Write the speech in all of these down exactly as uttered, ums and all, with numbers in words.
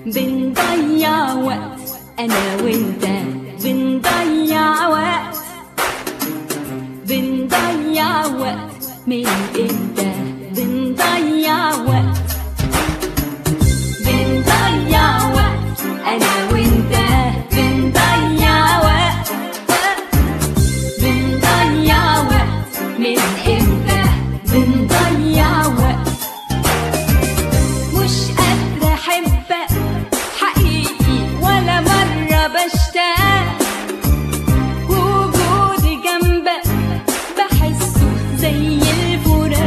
بنضيع وقت أنا وأنت، بنضيع وقت بنضيع وقت من إمتى؟ بنضيع وقت بنضيع وقت أنا وأنت، بنضيع وقت بنضيع وقت من إمتى؟ بنضيع وقت. مش قادرة أحبك حقيقي ولا مرة بشتاق، وجودي جنبك بحسه زي الفراق.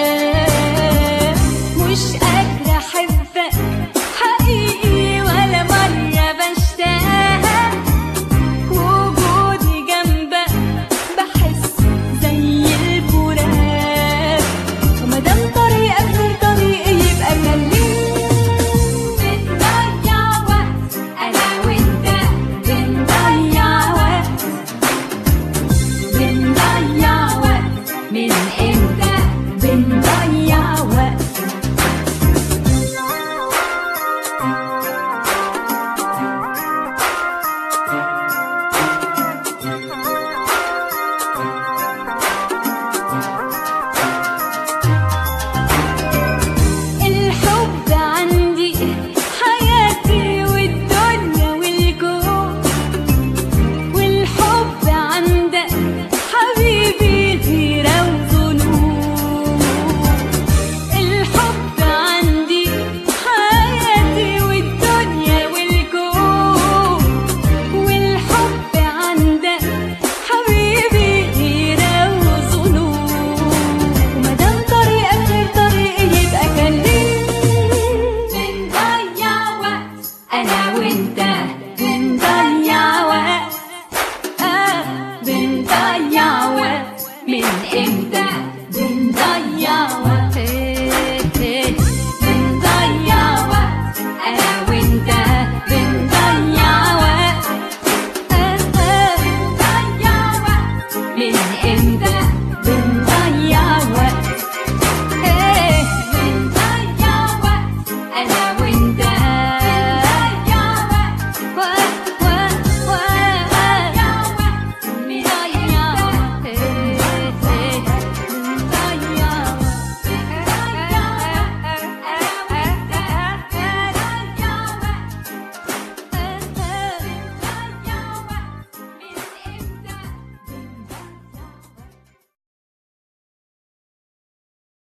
مش قادرة أحبك حقيقي ولا مرة بشتاق، وجودي جنبك بحسه زي الفراق. ومادام طريقك غير طريقي يبقى خليك. بنضيع وقت أنا وأنت، بنضيع وقت بنضيع وقت من إمتى؟ بنضيع وقت. الحب عندي حياتي والدنيا والكون، والحب عندك حبيبي غيرة وظنون. الحب عندي حياتي والدنيا والكون، والحب عندك حبيبي غيرة وظنون. ومادام طريقك غير طريقي يبقى خليك. بنضيع وقت أنا وأنت، بنضيع وقت آه بنضيع وقت من إمتى؟